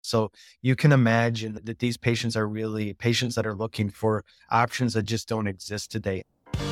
So you can imagine that these patients are really patients that are looking for options that just don't exist today.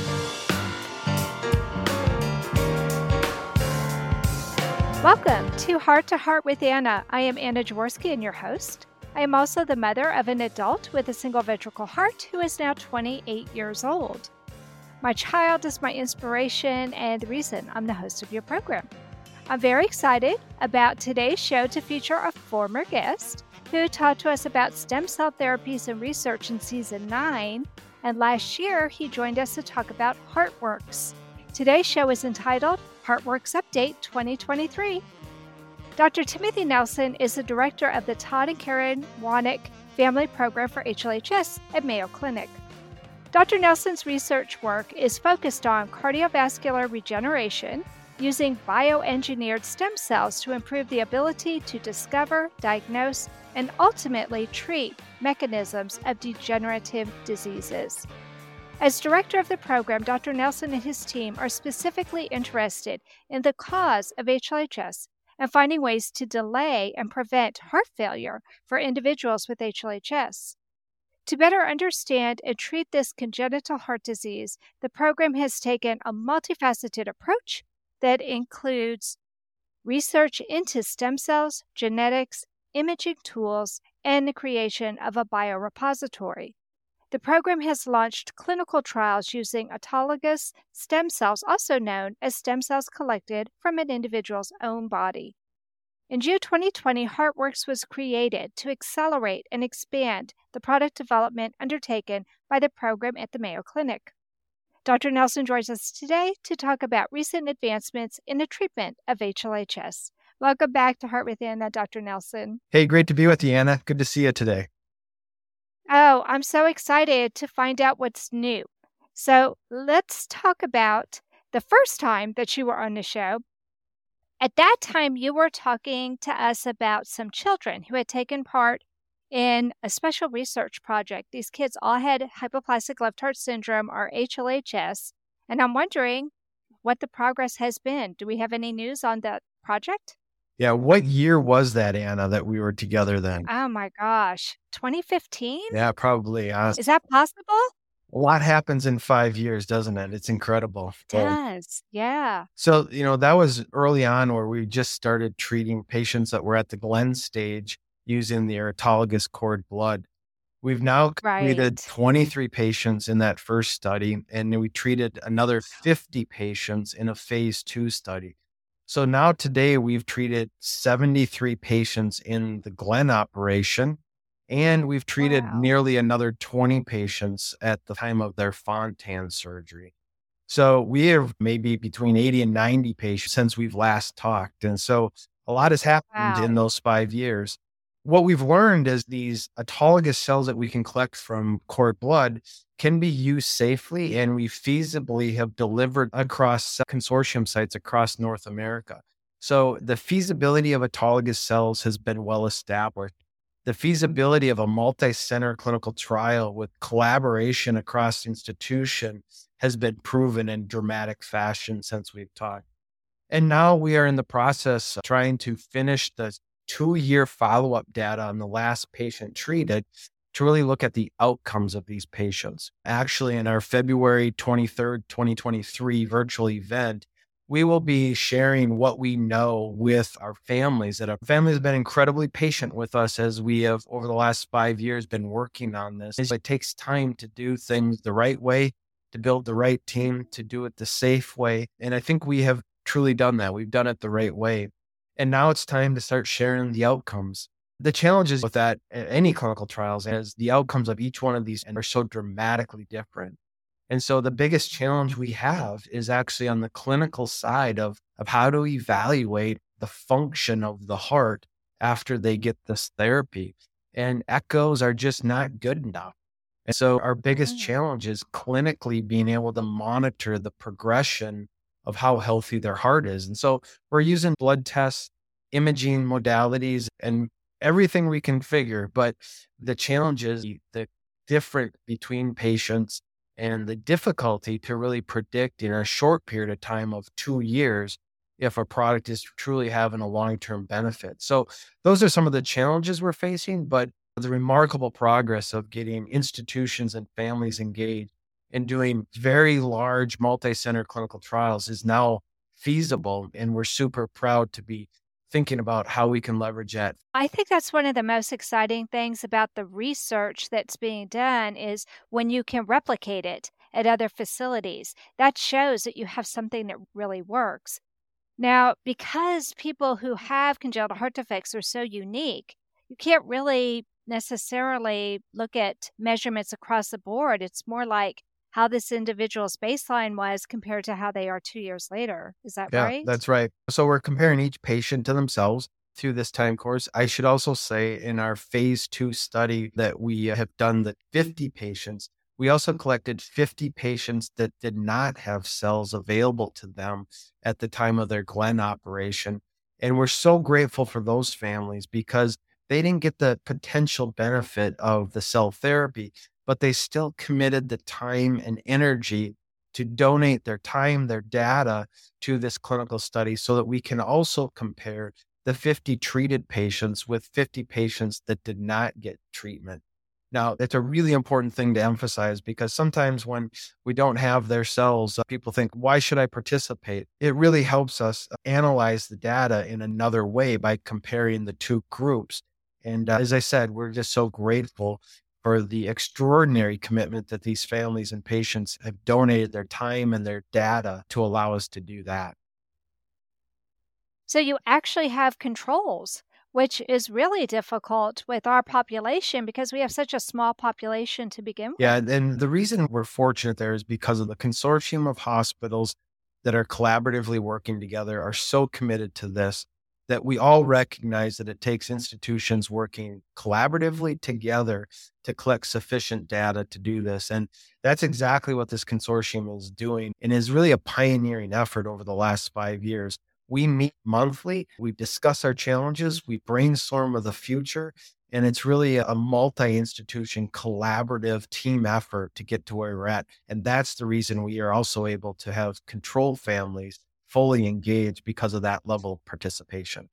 Welcome to Heart with Anna. I am Anna Jaworski and your host. I am also the mother of an adult with a single ventricle heart who is now 28 years old. My child is my inspiration and the reason I'm the host of your program. I'm very excited about today's show to feature a former guest who talked to us about stem cell therapies and research in season 9, and last year he joined us to talk about HeartWorks. Today's show is entitled HeartWorks Update 2023. Dr. Timothy Nelson is the director of the Todd and Karen Wanek Family Program for HLHS at Mayo Clinic. Dr. Nelson's research work is focused on cardiovascular regeneration using bioengineered stem cells to improve the ability to discover, diagnose, and ultimately treat mechanisms of degenerative diseases. As director of the program, Dr. Nelson and his team are specifically interested in the cause of HLHS and finding ways to delay and prevent heart failure for individuals with HLHS. To better understand and treat this congenital heart disease, the program has taken a multifaceted approach that includes research into stem cells, genetics, imaging tools, and the creation of a biorepository. The program has launched clinical trials using autologous stem cells, also known as stem cells collected from an individual's own body. In June 2020, HeartWorks was created to accelerate and expand the product development undertaken by the program at the Mayo Clinic. Dr. Nelson joins us today to talk about recent advancements in the treatment of HLHS. Welcome back to Heart with Anna, Dr. Nelson. Hey, great to be with you, Anna. Good to see you today. Oh, I'm so excited to find out what's new. So let's talk about the first time that you were on the show. At that time, you were talking to us about some children who had taken part in a special research project. These kids all had hypoplastic left heart syndrome, or HLHS, and I'm wondering what the progress has been. Do we have any news on that project? Yeah, what year was that, Anna, that we were together then? Oh my gosh, 2015? Yeah, probably. Is that possible? A lot happens in 5 years, doesn't it? It's incredible. It does, yeah. So, that was early on where we just started treating patients that were at the Glenn stage using their autologous cord blood. We've now completed 23 patients in that first study, and we treated another 50 patients in a phase 2 study. So now today we've treated 73 patients in the Glenn operation, and we've treated nearly another 20 patients at the time of their Fontan surgery. So we have maybe between 80 and 90 patients since we've last talked. And so a lot has happened in those 5 years. What we've learned is these autologous cells that we can collect from cord blood can be used safely, and we feasibly have delivered across consortium sites across North America. So the feasibility of autologous cells has been well established. The feasibility of a multi-center clinical trial with collaboration across institutions has been proven in dramatic fashion since we've talked. And now we are in the process of trying to finish the 2-year follow-up data on the last patient treated to really look at the outcomes of these patients. Actually, in our February 23rd, 2023 virtual event, we will be sharing what we know with our families. That our families have been incredibly patient with us as we have, over the last 5 years, been working on this. It takes time to do things the right way, to build the right team, to do it the safe way. And I think we have truly done that. We've done it the right way. And now it's time to start sharing the outcomes. The challenges with that, any clinical trials, is the outcomes of each one of these are so dramatically different. And so the biggest challenge we have is actually on the clinical side of how to evaluate the function of the heart after they get this therapy. And echoes are just not good enough. And so our biggest challenge is clinically being able to monitor the progression of how healthy their heart is. And so we're using blood tests, imaging modalities, and everything we can figure. But the challenge is the difference between patients and the difficulty to really predict in a short period of time of 2 years if a product is truly having a long-term benefit. So those are some of the challenges we're facing, but the remarkable progress of getting institutions and families engaged in doing very large multi-center clinical trials is now feasible. And we're super proud to be thinking about how we can leverage that. I think that's one of the most exciting things about the research that's being done is when you can replicate it at other facilities. That shows that you have something that really works. Now, because people who have congenital heart defects are so unique, you can't really necessarily look at measurements across the board. It's more like how this individual's baseline was compared to how they are 2 years later. Is that Yeah, right? that's right. So we're comparing each patient to themselves through this time course. I should also say in our phase 2 study that we have done the 50 patients, we also collected 50 patients that did not have cells available to them at the time of their Glenn operation. And we're so grateful for those families because they didn't get the potential benefit of the cell therapy, but they still committed the time and energy to donate their time, their data to this clinical study so that we can also compare the 50 treated patients with 50 patients that did not get treatment. Now, it's a really important thing to emphasize because sometimes when we don't have their cells, people think, why should I participate? It really helps us analyze the data in another way by comparing the two groups. And as I said, we're just so grateful for the extraordinary commitment that these families and patients have donated their time and their data to allow us to do that. So you actually have controls, which is really difficult with our population because we have such a small population to begin with. Yeah, and the reason we're fortunate there is because of the consortium of hospitals that are collaboratively working together are so committed to this that we all recognize that it takes institutions working collaboratively together to collect sufficient data to do this. And that's exactly what this consortium is doing and is really a pioneering effort over the last 5 years. We meet monthly, we discuss our challenges, we brainstorm of the future, and it's really a multi-institution collaborative team effort to get to where we're at. And that's the reason we are also able to have control families fully engaged because of that level of participation.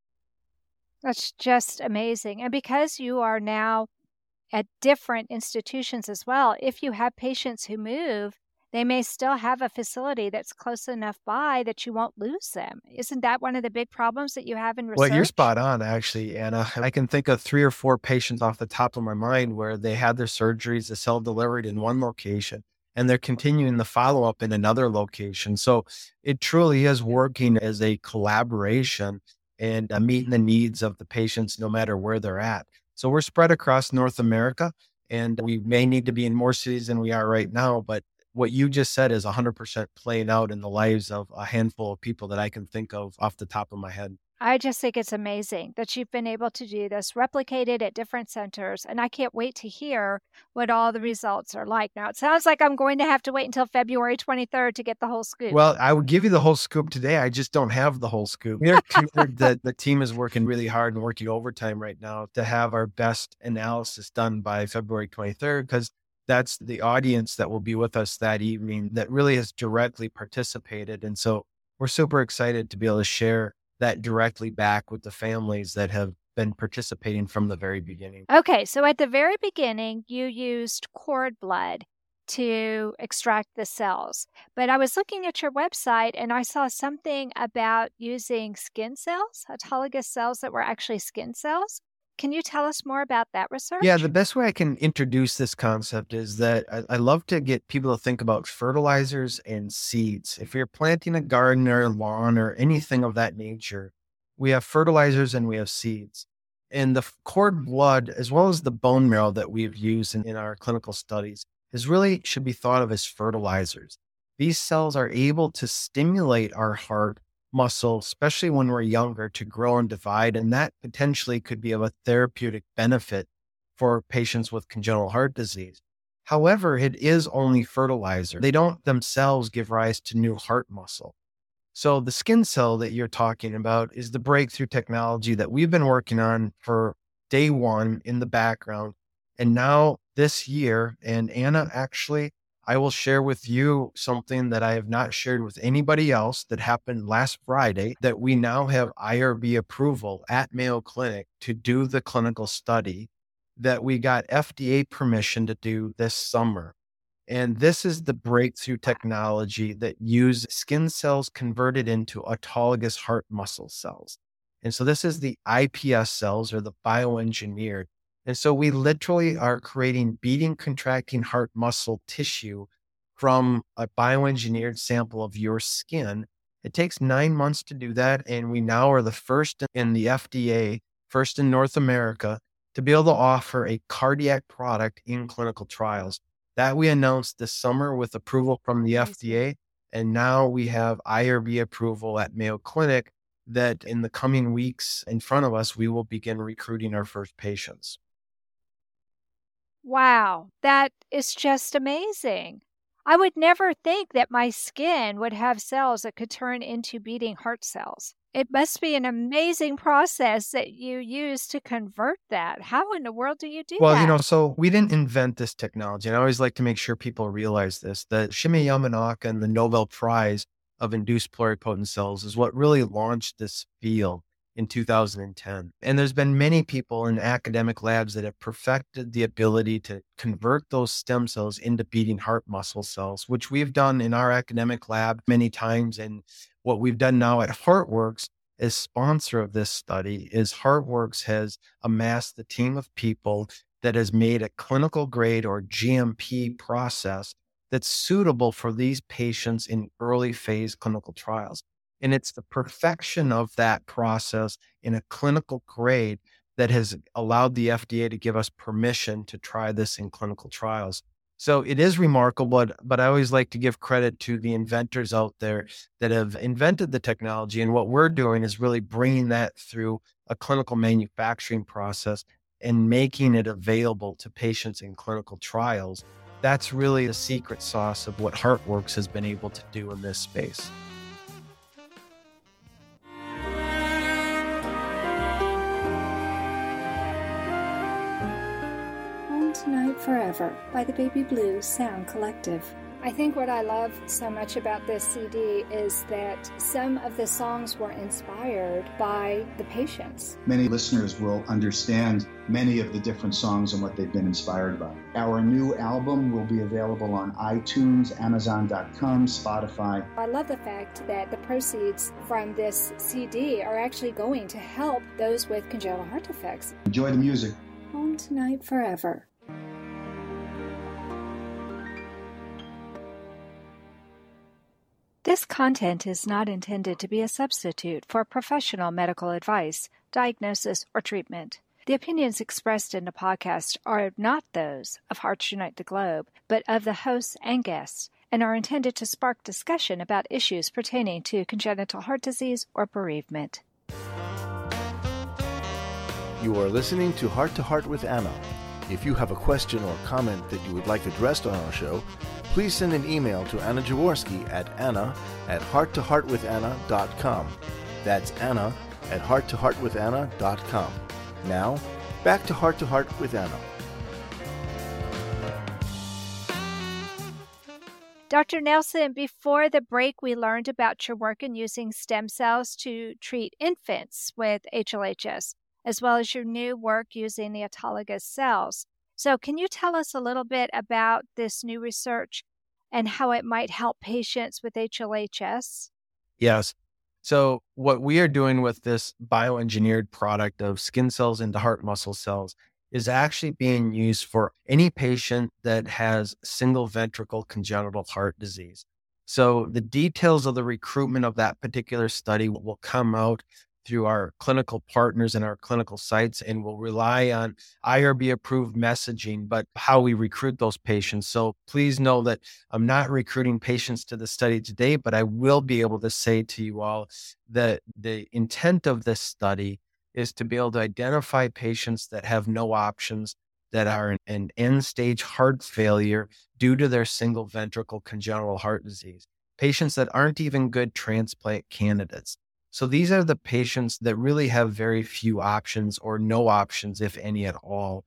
That's just amazing. And because you are now at different institutions as well, if you have patients who move, they may still have a facility that's close enough by that you won't lose them. Isn't that one of the big problems that you have in Well, you're research? spot on, actually, Anna. I can think of 3 or 4 patients off the top of my mind where they had their surgeries, the cell delivered in one location, and they're continuing the follow-up in another location. So it truly is working as a collaboration and meeting the needs of the patients no matter where they're at. So we're spread across North America, and we may need to be in more cities than we are right now, but what you just said is 100% playing out in the lives of a handful of people that I can think of off the top of my head. I just think it's amazing that you've been able to do this, replicated at different centers, and I can't wait to hear what all the results are like. Now, it sounds like I'm going to have to wait until February 23rd to get the whole scoop. Well, I would give you the whole scoop today. I just don't have the whole scoop. We are cleared that the team is working really hard and working overtime right now to have our best analysis done by February 23rd, because that's the audience that will be with us that evening that really has directly participated. And so we're super excited to be able to share that directly back with the families that have been participating from the very beginning. Okay, so at the very beginning, you used cord blood to extract the cells. But I was looking at your website and I saw something about using skin cells, autologous cells that were actually skin cells. Can you tell us more about that Yeah, research? the best way I can introduce this concept is that I love to get people to think about fertilizers and seeds. If you're planting a garden or a lawn or anything of that nature, we have fertilizers and we have seeds. And the cord blood, as well as the bone marrow that we've used in our clinical studies, is really should be thought of as fertilizers. These cells are able to stimulate our heart muscle, especially when we're younger, to grow and divide. And that potentially could be of a therapeutic benefit for patients with congenital heart disease. However, it is only fertilizer. They don't themselves give rise to new heart muscle. So the skin cell that you're talking about is the breakthrough technology that we've been working on for day one in the background. And now this year, and Anna actually I will share with you something that I have not shared with anybody else that happened last Friday, that we now have IRB approval at Mayo Clinic to do the clinical study that we got FDA permission to do this summer. And this is the breakthrough technology that use skin cells converted into autologous heart muscle cells. And so this is the iPS cells, or the bioengineered. And so we literally are creating beating, contracting heart muscle tissue from a bioengineered sample of your skin. It takes 9 months to do that. And we now are the first in the FDA, first in North America, to be able to offer a cardiac product in clinical trials. That we announced this summer with approval from the FDA. And now we have IRB approval at Mayo Clinic that in the coming weeks in front of us, we will begin recruiting our first patients. Wow, that is just amazing. I would never think that my skin would have cells that could turn into beating heart cells. It must be an amazing process that you use to convert that. How in the world do you do that? Well, so we didn't invent this technology. And I always like to make sure people realize this, that Shinya Yamanaka and the Nobel Prize of induced pluripotent cells is what really launched this field in 2010. And there's been many people in academic labs that have perfected the ability to convert those stem cells into beating heart muscle cells, which we've done in our academic lab many times. And what we've done now at HeartWorks as sponsor of this study is HeartWorks has amassed the team of people that has made a clinical grade or GMP process that's suitable for these patients in early phase clinical trials. And it's the perfection of that process in a clinical grade that has allowed the FDA to give us permission to try this in clinical trials. So it is remarkable, but I always like to give credit to the inventors out there that have invented the technology. And what we're doing is really bringing that through a clinical manufacturing process and making it available to patients in clinical trials. That's really the secret sauce of what HeartWorks has been able to do in this space. Tonight Forever by the Baby Blue Sound Collective. I think what I love so much about this CD is that some of the songs were inspired by the patients. Many listeners will understand many of the different songs and what they've been inspired by. Our new album will be available on iTunes, Amazon.com, Spotify. I love the fact that the proceeds from this CD are actually going to help those with congenital heart defects. Enjoy the music. Home Tonight Forever. This content is not intended to be a substitute for professional medical advice, diagnosis, or treatment. The opinions expressed in the podcast are not those of Hearts Unite the Globe, but of the hosts and guests, and are intended to spark discussion about issues pertaining to congenital heart disease or bereavement. You are listening to Heart with Anna. If you have a question or comment that you would like addressed on our show, please send an email to Anna Jaworski at anna@hearttoheartwithanna.com. That's anna@hearttoheartwithanna.com. Now, back to Heart with Anna. Dr. Nelson, before the break, we learned about your work in using stem cells to treat infants with HLHS, as well as your new work using the autologous cells. So can you tell us a little bit about this new research and how it might help patients with HLHS? Yes. So what we are doing with this bioengineered product of skin cells into heart muscle cells is actually being used for any patient that has single ventricle congenital heart disease. So the details of the recruitment of that particular study will come out through our clinical partners and our clinical sites, and will rely on IRB approved messaging, but how we recruit those patients. So please know that I'm not recruiting patients to the study today, but I will be able to say to you all that the intent of this study is to be able to identify patients that have no options, that are in end stage heart failure due to their single ventricle congenital heart disease, patients that aren't even good transplant candidates. So these are the patients that really have very few options or no options, if any at all.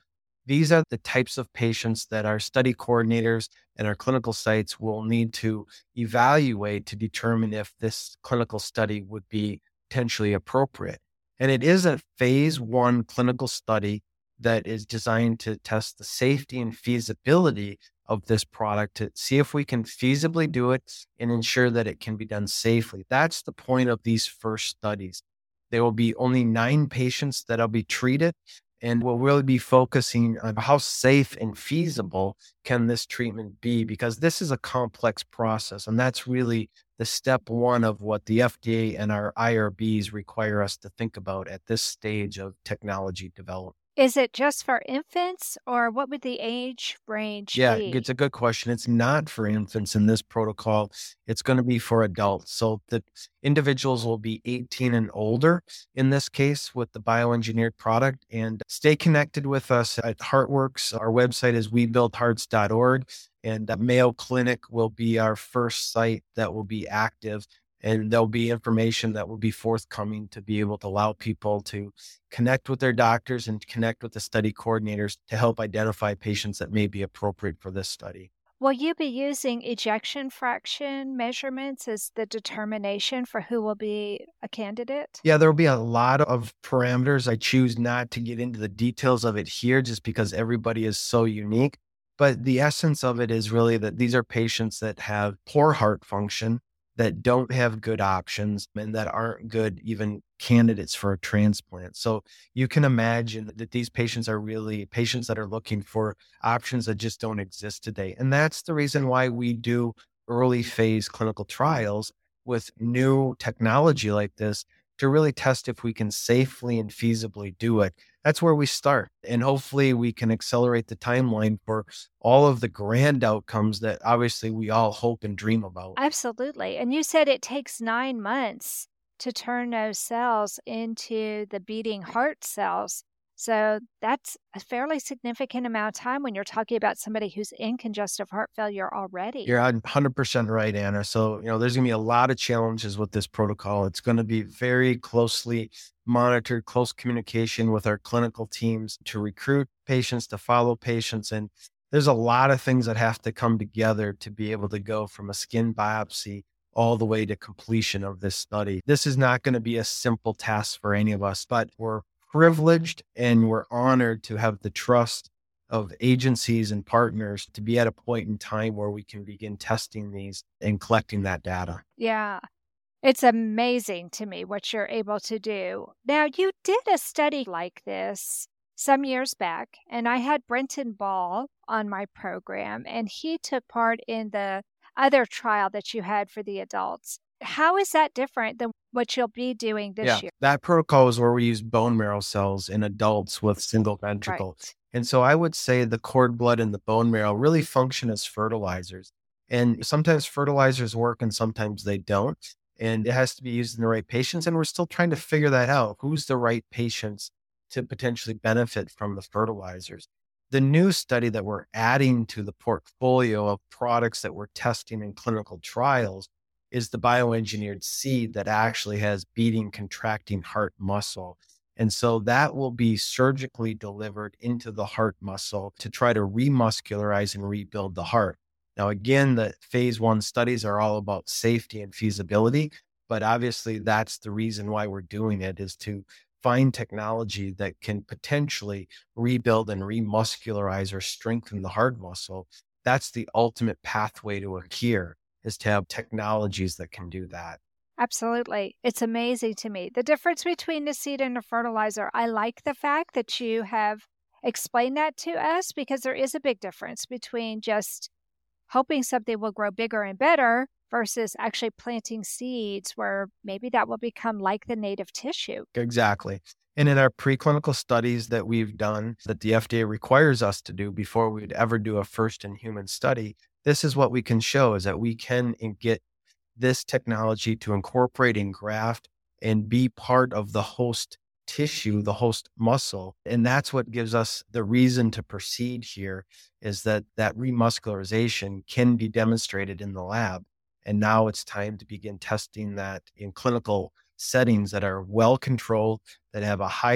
These are the types of patients that our study coordinators and our clinical sites will need to evaluate to determine if this clinical study would be potentially appropriate. And it is a phase 1 clinical study that is designed to test the safety and feasibility of this product to see if we can feasibly do it and ensure that it can be done safely. That's the point of these first studies. There will be only 9 patients that'll be treated, and we'll really be focusing on how safe and feasible can this treatment be, because this is a complex process. And that's really the step 1 of what the FDA and our IRBs require us to think about at this stage of technology development. Is it just for infants, or what would the age range be? Yeah, it's a good question. It's not for infants in this protocol. It's going to be for adults. So the individuals will be 18 and older in this case with the bioengineered product. And stay connected with us at HeartWorks. Our website is webuildhearts.org, and Mayo Clinic will be our first site that will be active. And there'll be information that will be forthcoming to be able to allow people to connect with their doctors and connect with the study coordinators to help identify patients that may be appropriate for this study. Will you be using ejection fraction measurements as the determination for who will be a candidate? Yeah, there will be a lot of parameters. I choose not to get into the details of it here just because everybody is so unique. But the essence of it is really that these are patients that have poor heart function, that don't have good options, and that aren't good even candidates for a transplant. So you can imagine that these patients are really patients that are looking for options that just don't exist today. And that's the reason why we do early phase clinical trials with new technology like this to really test if we can safely and feasibly do it. That's where we start. And hopefully we can accelerate the timeline for all of the grand outcomes that obviously we all hope and dream about. Absolutely. And you said it takes 9 months to turn those cells into the beating heart cells. So that's a fairly significant amount of time when you're talking about somebody who's in congestive heart failure already. You're 100% right, Anna. So, there's going to be a lot of challenges with this protocol. It's going to be very closely monitored, close communication with our clinical teams to recruit patients, to follow patients. And there's a lot of things that have to come together to be able to go from a skin biopsy all the way to completion of this study. This is not going to be a simple task for any of us, but we're privileged and we're honored to have the trust of agencies and partners to be at a point in time where we can begin testing these and collecting that data. Yeah. It's amazing to me what you're able to do. Now, you did a study like this some years back, and I had Brenton Ball on my program, and he took part in the other trial that you had for the adults. How is that different than what you'll be doing this year? That protocol is where we use bone marrow cells in adults with single ventricle. Right. And so I would say the cord blood and the bone marrow really function as fertilizers. And sometimes fertilizers work and sometimes they don't. And it has to be used in the right patients. And we're still trying to figure that out. Who's the right patients to potentially benefit from the fertilizers? The new study that we're adding to the portfolio of products that we're testing in clinical trials is the bioengineered seed that actually has beating, contracting heart muscle. And so that will be surgically delivered into the heart muscle to try to remuscularize and rebuild the heart. Now, again, the phase 1 studies are all about safety and feasibility, but obviously that's the reason why we're doing it, is to find technology that can potentially rebuild and remuscularize or strengthen the heart muscle. That's the ultimate pathway to a cure, is to have technologies that can do that. Absolutely. It's amazing to me. The difference between the seed and the fertilizer, I like the fact that you have explained that to us, because there is a big difference between just hoping something will grow bigger and better versus actually planting seeds where maybe that will become like the native tissue. Exactly. And in our preclinical studies that we've done, that the FDA requires us to do before we'd ever do a first in human study, this is what we can show, is that we can get this technology to incorporate and graft and be part of the host tissue, the host muscle. And that's what gives us the reason to proceed here, is that remuscularization can be demonstrated in the lab. And now it's time to begin testing that in clinical settings that are well controlled, that have a high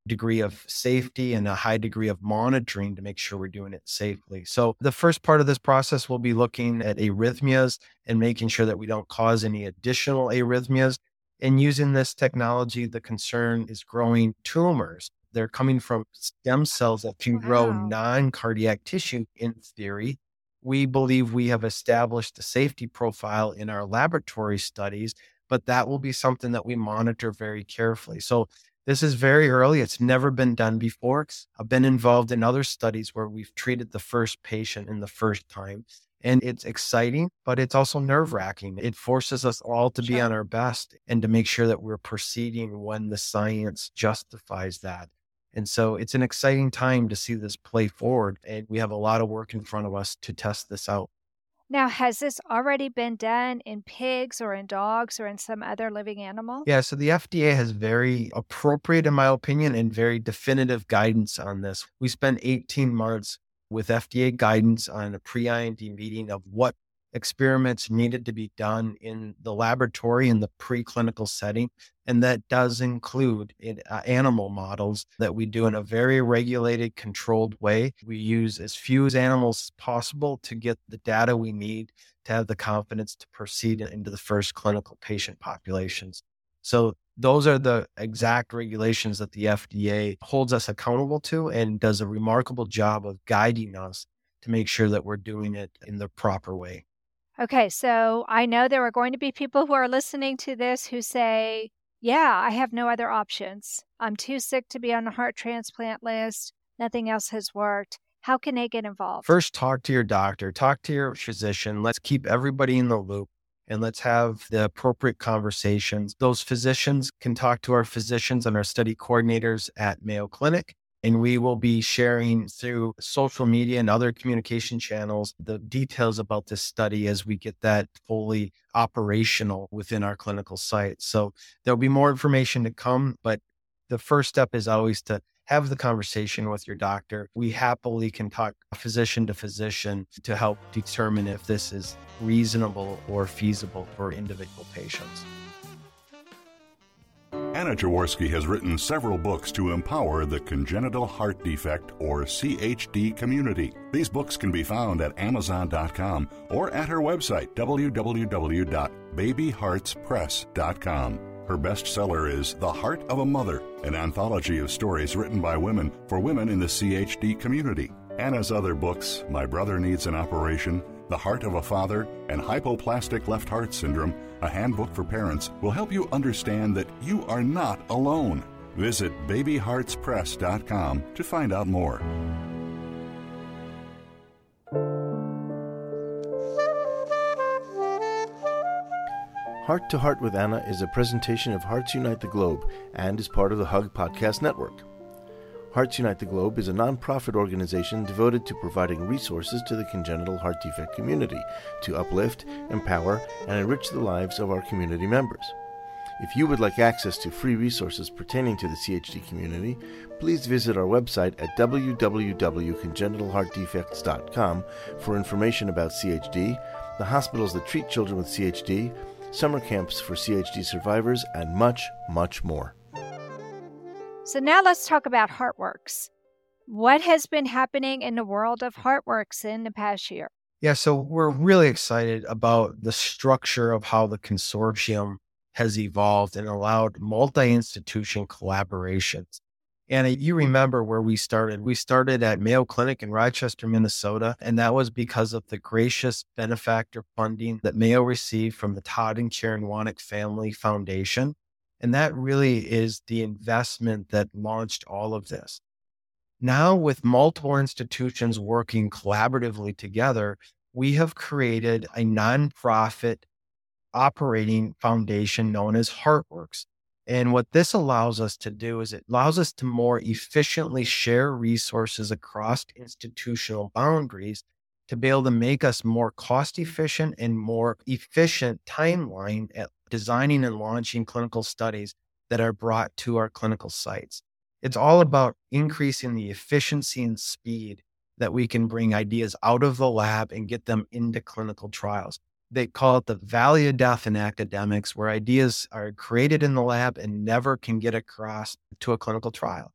degree of safety and a high degree of monitoring to make sure we're doing it safely. So the first part of this process will be looking at arrhythmias and making sure that we don't cause any additional arrhythmias. And using this technology, the concern is growing tumors. They're coming from stem cells that can grow non-cardiac tissue in theory. We believe we have established a safety profile in our laboratory studies, but that will be something that we monitor very carefully. So this is very early. It's never been done before. I've been involved in other studies where we've treated the first patient in the first time. And it's exciting, but it's also nerve-wracking. It forces us all to be on our best and to make sure that we're proceeding when the science justifies that. And so it's an exciting time to see this play forward. And we have a lot of work in front of us to test this out. Now, has this already been done in pigs or in dogs or in some other living animal? Yeah, so the FDA has very appropriate, in my opinion, and very definitive guidance on this. We spent 18 months with FDA guidance on a pre-IND meeting of what experiments needed to be done in the laboratory in the preclinical setting. And that does include animal models that we do in a very regulated, controlled way. We use as few animals as possible to get the data we need to have the confidence to proceed into the first clinical patient populations. So those are the exact regulations that the FDA holds us accountable to and does a remarkable job of guiding us to make sure that we're doing it in the proper way. Okay, so I know there are going to be people who are listening to this who say, yeah, I have no other options. I'm too sick to be on a heart transplant list. Nothing else has worked. How can they get involved? First, talk to your doctor, talk to your physician. Let's keep everybody in the loop and let's have the appropriate conversations. Those physicians can talk to our physicians and our study coordinators at Mayo Clinic. And we will be sharing through social media and other communication channels the details about this study as we get that fully operational within our clinical site. So there'll be more information to come, but the first step is always to have the conversation with your doctor. We happily can talk physician to physician to help determine if this is reasonable or feasible for individual patients. Anna Jaworski has written several books to empower the congenital heart defect or CHD community. These books can be found at Amazon.com or at her website, www.babyheartspress.com. Her bestseller is The Heart of a Mother, an anthology of stories written by women for women in the CHD community. Anna's other books, My Brother Needs an Operation, The Heart of a Father, and Hypoplastic Left Heart Syndrome, a handbook for parents, will help you understand that you are not alone. Visit babyheartspress.com to find out more. Heart to Heart with Anna is a presentation of Hearts Unite the Globe and is part of the Hug Podcast Network. Hearts Unite the Globe is a non-profit organization devoted to providing resources to the congenital heart defect community to uplift, empower, and enrich the lives of our community members. If you would like access to free resources pertaining to the CHD community, please visit our website at www.congenitalheartdefects.com for information about CHD, the hospitals that treat children with CHD, summer camps for CHD survivors, and much, much more. So now let's talk about HeartWorks. What has been happening in the world of HeartWorks in the past year? Yeah, so we're really excited about the structure of how the consortium has evolved and allowed multi-institution collaborations. And you remember where we started. We started at Mayo Clinic in Rochester, Minnesota, and that was because of the gracious benefactor funding that Mayo received from the Todd and Karen Wanek Family Foundation. And that really is the investment that launched all of this. Now, with multiple institutions working collaboratively together, we have created a nonprofit operating foundation known as HeartWorks. And what this allows us to do is it allows us to more efficiently share resources across institutional boundaries to be able to make us more cost efficient and more efficient timeline at designing and launching clinical studies that are brought to our clinical sites. It's all about increasing the efficiency and speed that we can bring ideas out of the lab and get them into clinical trials. They call it the valley of death in academics, where ideas are created in the lab and never can get across to a clinical trial.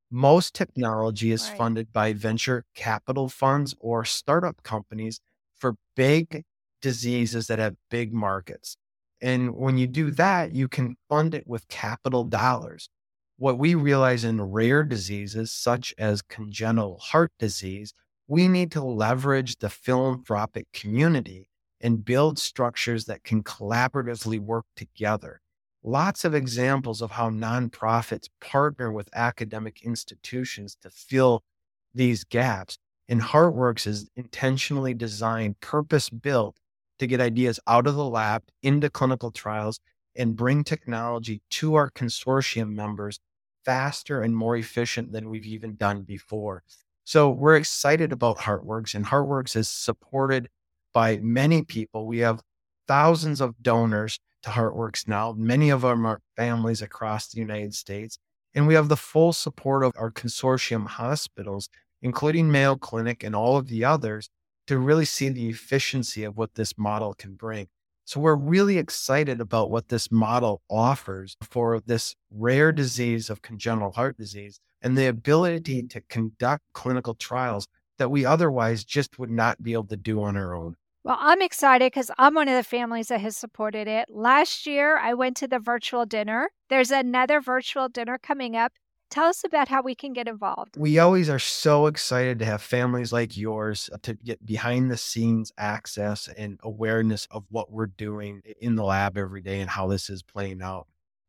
Most technology is Right. funded by venture capital funds or startup companies for big diseases that have big markets. And when you do that, you can fund it with capital dollars. What we realize in rare diseases, such as congenital heart disease, we need to leverage the philanthropic community and build structures that can collaboratively work together. Lots of examples of how nonprofits partner with academic institutions to fill these gaps. And HeartWorks is intentionally designed, purpose built to get ideas out of the lab into clinical trials and bring technology to our consortium members faster and more efficient than we've even done before. So we're excited about HeartWorks, and HeartWorks is supported by many people. We have thousands of donors to HeartWorks now. Many of them are families across the United States. And we have the full support of our consortium hospitals, including Mayo Clinic and all of the others, to really see the efficiency of what this model can bring. So we're really excited about what this model offers for this rare disease of congenital heart disease and the ability to conduct clinical trials that we otherwise just would not be able to do on our own. Well, I'm excited because I'm one of the families that has supported it. Last year, I went to the virtual dinner. There's another virtual dinner coming up. Tell us about how we can get involved. We always are so excited to have families like yours to get behind the scenes access and awareness of what we're doing in the lab every day and how this is playing out.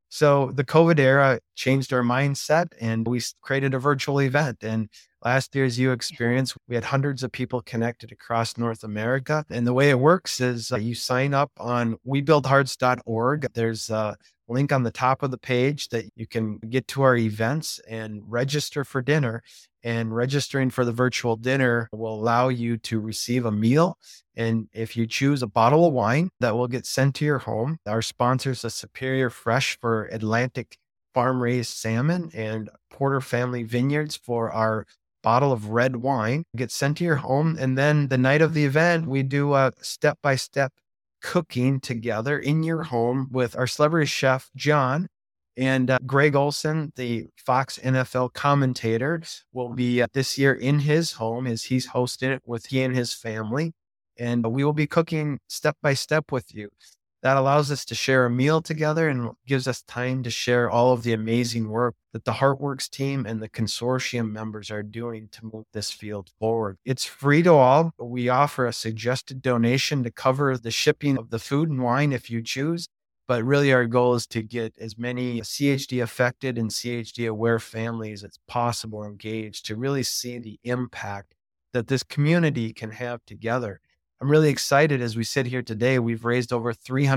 So the COVID era changed our mindset and we created a virtual event. And last year, as you experienced, we had hundreds of people connected across North America. And the way it works is you sign up on webuildhearts.org. There's a link on the top of the page that you can get to our events and register for dinner. And registering for the virtual dinner will allow you to receive a meal. And if you choose a bottle of wine, that will get sent to your home. Our sponsors are Superior Fresh for Atlantic farm-raised salmon and Porter Family Vineyards for our bottle of red wine. Get sent to your home. And then the night of the event, we do a step-by-step cooking together in your home with our celebrity chef, John, and Greg Olson, the Fox NFL commentator, will be this year in his home as he's hosting it with he and his family. And we will be cooking step by step with you. That allows us to share a meal together and gives us time to share all of the amazing work that the HeartWorks team and the consortium members are doing to move this field forward. It's free to all. We offer a suggested donation to cover the shipping of the food and wine if you choose. But really our goal is to get as many CHD affected and CHD aware families as possible engaged to really see the impact that this community can have together. I'm really excited as we sit here today. We've raised over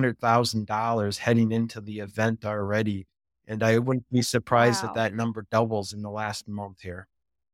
$300,000 heading into the event already. And I wouldn't be surprised if that number doubles in the last month here.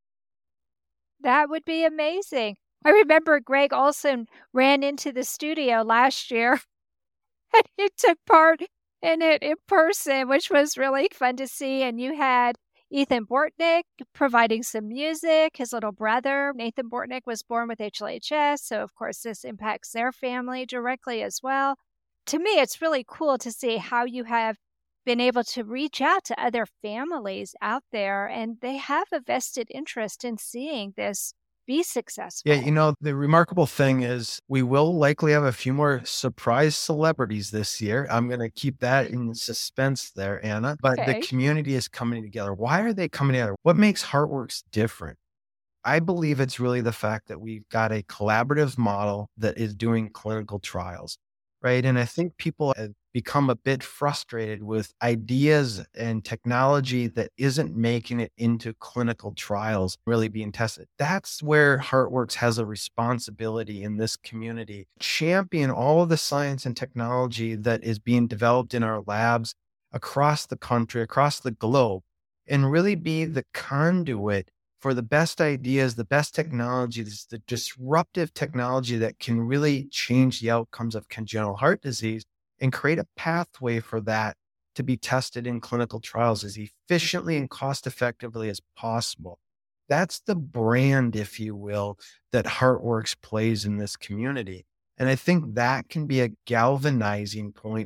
That would be amazing. I remember Greg Olson ran into the studio last year and he took part in it in person, which was really fun to see. And you had Ethan Bortnick providing some music. His little brother, Nathan Bortnick, was born with HLHS. So, of course, this impacts their family directly as well. To me, it's really cool to see how you have been able to reach out to other families out there, and they have a vested interest in seeing this be successful. Yeah, the remarkable thing is we will likely have a few more surprise celebrities this year. I'm going to keep that in suspense there, Anna. But the community is coming together. Why are they coming together? What makes HeartWorks different? I believe it's really the fact that we've got a collaborative model that is doing clinical trials, right? And I think people have become a bit frustrated with ideas and technology that isn't making it into clinical trials really being tested. That's where HeartWorks has a responsibility in this community. Champion all of the science and technology that is being developed in our labs across the country, across the globe, and really be the conduit for the best ideas, the best technologies, the disruptive technology that can really change the outcomes of congenital heart disease and create a pathway for that to be tested in clinical trials as efficiently and cost effectively as possible. That's the brand, if you will, that HeartWorks plays in this community. And I think that can be a galvanizing point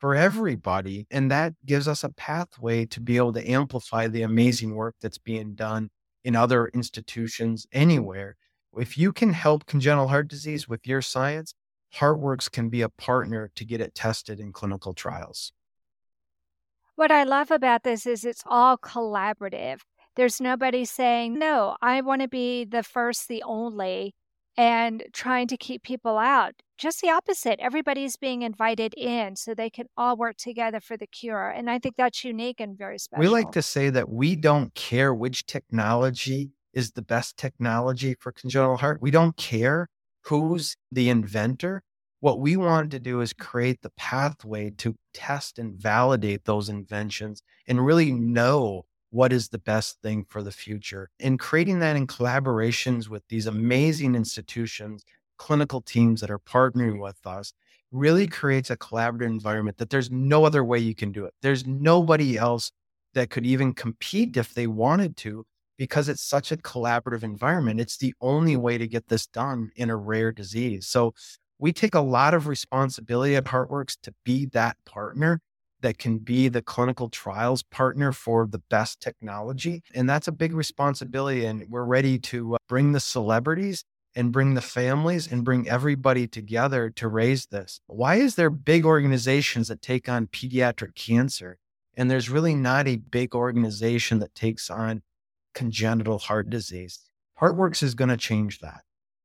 for everybody. And that gives us a pathway to be able to amplify the amazing work that's being done in other institutions anywhere. If you can help congenital heart disease with your science, HeartWorks can be a partner to get it tested in clinical trials. What I love about this is it's all collaborative. There's nobody saying, no, I want to be the first, the only, and trying to keep people out. Just the opposite. Everybody's being invited in so they can all work together for the cure. And I think that's unique and very special. We like to say that we don't care which technology is the best technology for congenital heart. We don't care who's the inventor. What we wanted to do is create the pathway to test and validate those inventions and really know what is the best thing for the future. And creating that in collaborations with these amazing institutions, clinical teams that are partnering with us, really creates a collaborative environment that there's no other way you can do it. There's nobody else that could even compete if they wanted to, because it's such a collaborative environment. It's the only way to get this done in a rare disease. So we take a lot of responsibility at HeartWorks to be that partner that can be the clinical trials partner for the best technology. And that's a big responsibility. And we're ready to bring the celebrities and bring the families and bring everybody together to raise this. Why is there big organizations that take on pediatric cancer? And there's really not a big organization that takes on congenital heart disease. HeartWorks is going to change that.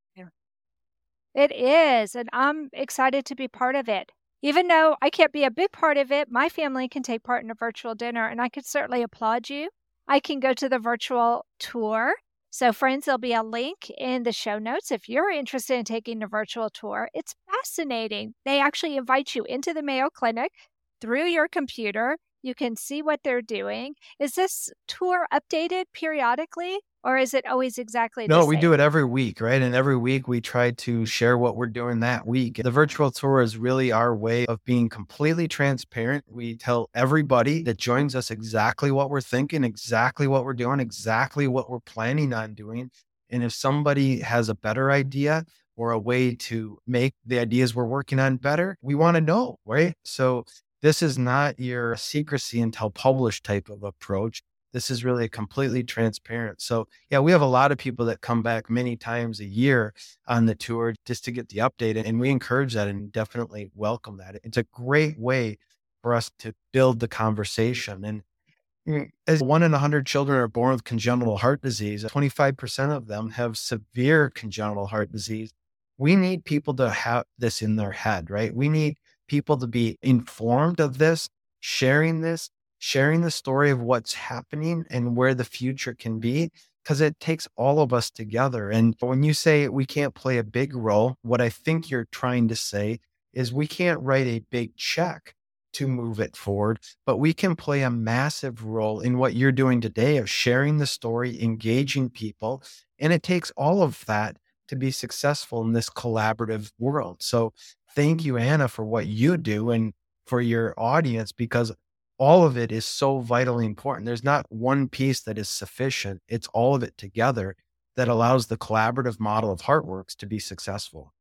It is, and I'm excited to be part of it. Even though I can't be a big part of it, my family can take part in a virtual dinner, and I could certainly applaud you. I can go to the virtual tour. So friends, there'll be a link in the show notes if you're interested in taking the virtual tour. It's fascinating. They actually invite you into the Mayo Clinic through your computer. You can see what they're doing. Is this tour updated periodically? Or is it always exactly the same? No, we do it every week, right? And every week we try to share what we're doing that week. The virtual tour is really our way of being completely transparent. We tell everybody that joins us exactly what we're thinking, exactly what we're doing, exactly what we're planning on doing. And if somebody has a better idea or a way to make the ideas we're working on better, we want to know, right? So this is not your secrecy until published type of approach. This is really completely transparent. So yeah, we have a lot of people that come back many times a year on the tour just to get the update. And we encourage that and definitely welcome that. It's a great way for us to build the conversation. And as 1 in 100 children are born with congenital heart disease, 25% of them have severe congenital heart disease. We need people to have this in their head, right? We need people to be informed of this, sharing the story of what's happening and where the future can be, because it takes all of us together. And when you say we can't play a big role, what I think you're trying to say is we can't write a big check to move it forward, but we can play a massive role in what you're doing today of sharing the story, engaging people. And it takes all of that to be successful in this collaborative world. So thank you, Anna, for what you do and for your audience, because all of it is so vitally important. There's not one piece that is sufficient. It's all of it together that allows the collaborative model of HeartWorks to be successful.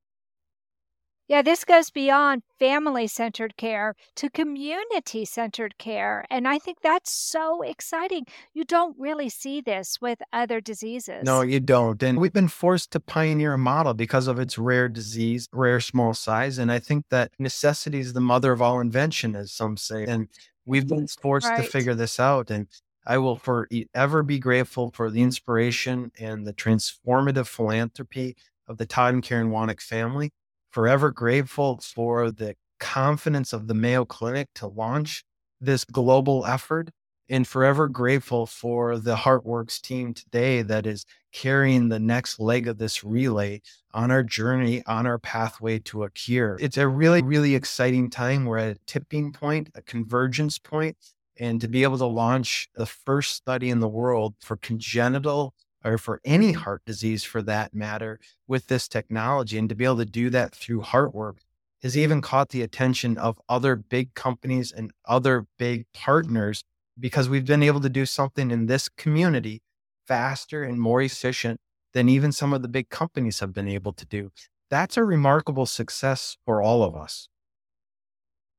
Yeah, this goes beyond family-centered care to community-centered care. And I think that's so exciting. You don't really see this with other diseases. No, you don't. And we've been forced to pioneer a model because of its rare disease, rare small size. And I think that necessity is the mother of all invention, as some say. And we've been forced to figure this out. And I will forever be grateful for the inspiration and the transformative philanthropy of the Todd and Karen Wanek family. Forever grateful for the confidence of the Mayo Clinic to launch this global effort, and forever grateful for the HeartWorks team today that is carrying the next leg of this relay on our journey, on our pathway to a cure. It's a really, really exciting time. We're at a tipping point, a convergence point, and to be able to launch the first study in the world for congenital or for any heart disease for that matter with this technology, and to be able to do that through HeartWorks has even caught the attention of other big companies and other big partners, because we've been able to do something in this community faster and more efficient than even some of the big companies have been able to do. That's a remarkable success for all of us.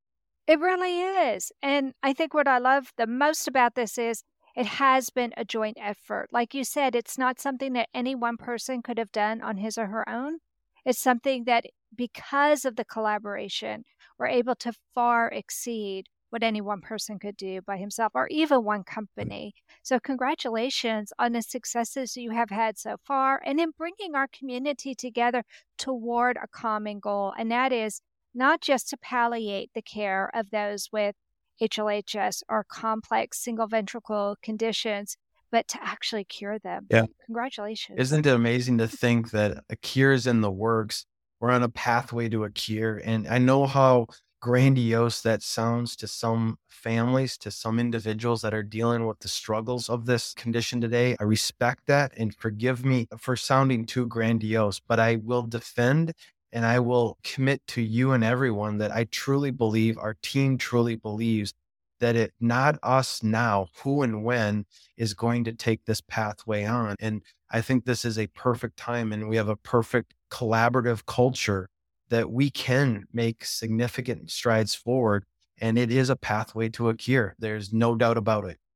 It really is. And I think what I love the most about this is it has been a joint effort. Like you said, it's not something that any one person could have done on his or her own. It's something that, because of the collaboration, we're able to far exceed what any one person could do by himself or even one company. So congratulations on the successes you have had so far and in bringing our community together toward a common goal. And that is not just to palliate the care of those with HLHS or complex single ventricle conditions, but to actually cure them. Yeah. Congratulations. Isn't it amazing to think that a cure is in the works? We're on a pathway to a cure. And I know how grandiose that sounds to some families, to some individuals that are dealing with the struggles of this condition today. I respect that, and forgive me for sounding too grandiose, but I will defend and I will commit to you and everyone that I truly believe, our team truly believes, that it not us now, who and when is going to take this pathway on. And I think this is a perfect time, and we have a perfect collaborative culture that we can make significant strides forward. And it is a pathway to a cure. There's no doubt about it.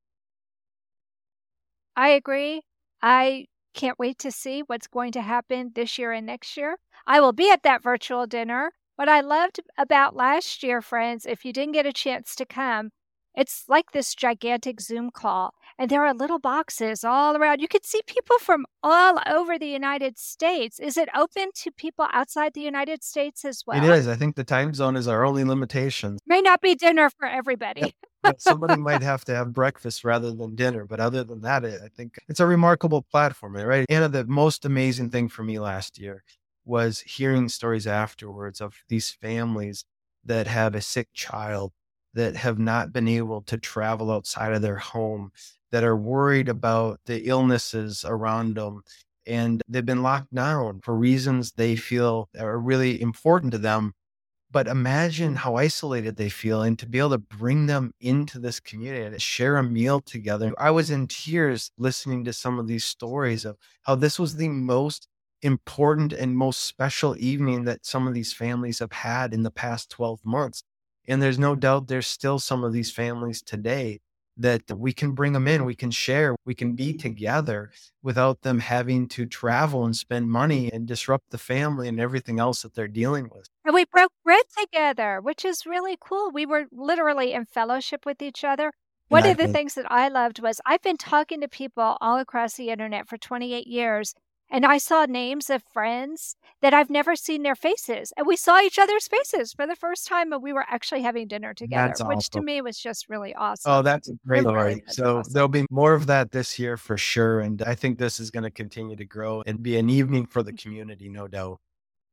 I agree. I can't wait to see what's going to happen this year and next year. I will be at that virtual dinner. What I loved about last year, friends, if you didn't get a chance to come, it's like this gigantic Zoom call, and there are little boxes all around. You could see people from all over the United States. Is it open to people outside the United States as well? It is. I think the time zone is our only limitation. May not be dinner for everybody. Somebody might have to have breakfast rather than dinner. But other than that, I think it's a remarkable platform, right? Anna, the most amazing thing for me last year was hearing stories afterwards of these families that have a sick child, that have not been able to travel outside of their home, that are worried about the illnesses around them. And they've been locked down for reasons they feel are really important to them. But imagine how isolated they feel, and to be able to bring them into this community and share a meal together. I was in tears listening to some of these stories of how this was the most important and most special evening that some of these families have had in the past 12 months. And there's no doubt there's still some of these families today that we can bring them in, we can share, we can be together without them having to travel and spend money and disrupt the family and everything else that they're dealing with. And we broke bread together, which is really cool. We were literally in fellowship with each other. One of the things that I loved was I've been talking to people all across the internet for 28 years. And I saw names of friends that I've never seen their faces. And we saw each other's faces for the first time, and we were actually having dinner together, which to me was just really awesome. Oh, that's a great story. So awesome. There'll be more of that this year for sure. And I think this is going to continue to grow and be an evening for the community, no doubt.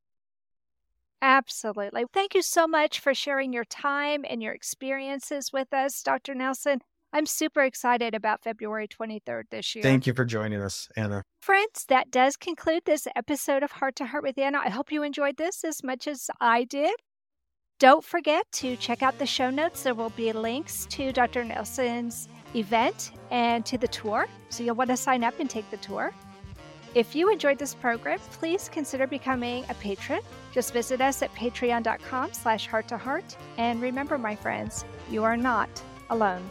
Absolutely. Thank you so much for sharing your time and your experiences with us, Dr. Nelson. I'm super excited about February 23rd this year. Thank you for joining us, Anna. Friends, that does conclude this episode of Heart to Heart with Anna. I hope you enjoyed this as much as I did. Don't forget to check out the show notes. There will be links to Dr. Nelson's event and to the tour, so you'll want to sign up and take the tour. If you enjoyed this program, please consider becoming a patron. Just visit us at patreon.com/heart-to-heart. And remember, my friends, you are not alone.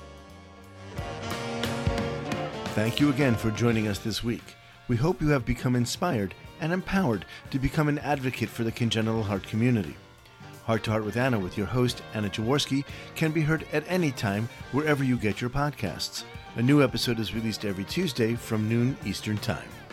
Thank you again for joining us this week. We hope you have become inspired and empowered to become an advocate for the congenital heart community. Heart to Heart with Anna with your host, Anna Jaworski, can be heard at any time wherever you get your podcasts. A new episode is released every Tuesday from noon Eastern Time.